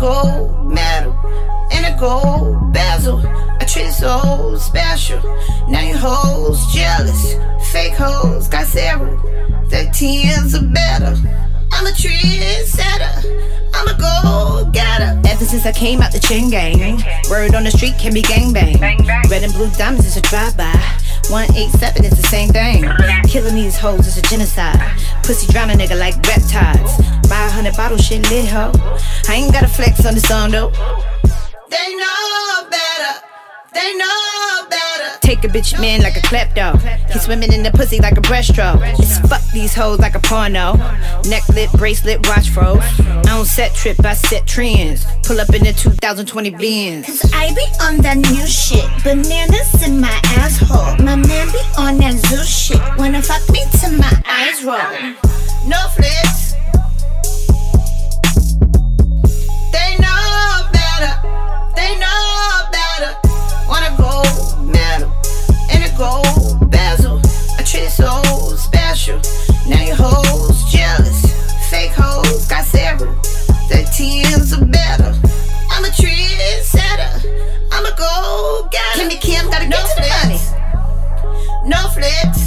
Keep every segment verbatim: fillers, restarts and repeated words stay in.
gold medal and a gold bezel. I treat it so special. Now you hoes jealous. Fake hoes got zero. Their tens are better. I'm a trendsetter. I'm a go-getter. Ever since I came out the chain gang, word on the street can be gangbang. Red and blue diamonds is a drive-by. one eighty-seven is the same thing. Killing these hoes is a genocide. Pussy drown a nigga like reptiles. Buy a hundred bottles, shit lit, ho. I ain't gotta flex on the song, though. They know better. They know better. Take a bitch man like a klepto. He swimming in the pussy like a breaststroke. Just fuck these hoes like a porno. Necklet, bracelet, watch froze. I don't set trip, I set trends. Pull up in the two thousand twenty Benz. Cause I be on that new shit. Bananas in my asshole. My man be on that zoo shit. Wanna fuck me till my eyes roll. No flex. They know better. They know better. Wanna gold medal and a gold bezel. I treat it so special. Now your hoes jealous. Fake hoes got zero. Their tens are better. I'm a trendsetter. I'm a go-getter. Kimmy Kim gotta get to the money. No flex.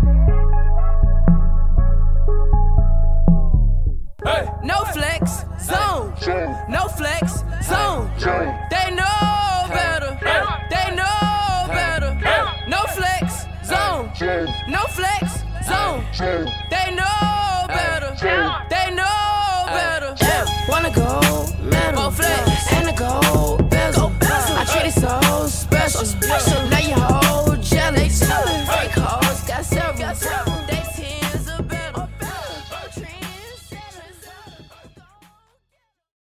Hey. No flex zone. No flex zone. They know better. They know better. No flex zone. No flex zone. They know better. They know better. Wanna go metal. Flex.